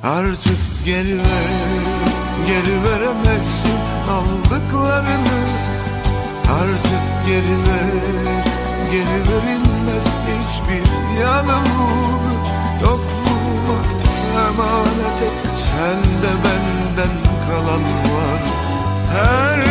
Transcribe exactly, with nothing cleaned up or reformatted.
Artık geri ver, geri veremezsin aldıklarını. Artık geri ver, geri verilmez hiçbir yanılgı. Yokluğuma emanet et, sende benden kalan var. Her